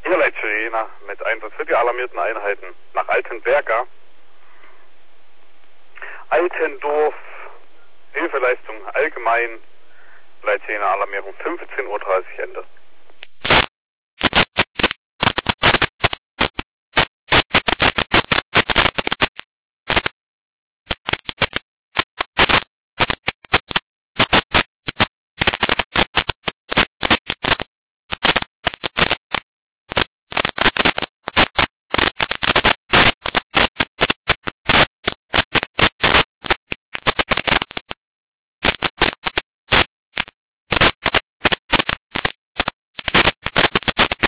Hier Leitche Jena mit Einsatz für die alarmierten Einheiten nach Altenberger. Altendorf, Hilfeleistung allgemein, Leitche Jena Alarmierung 15:30 Uhr Ende.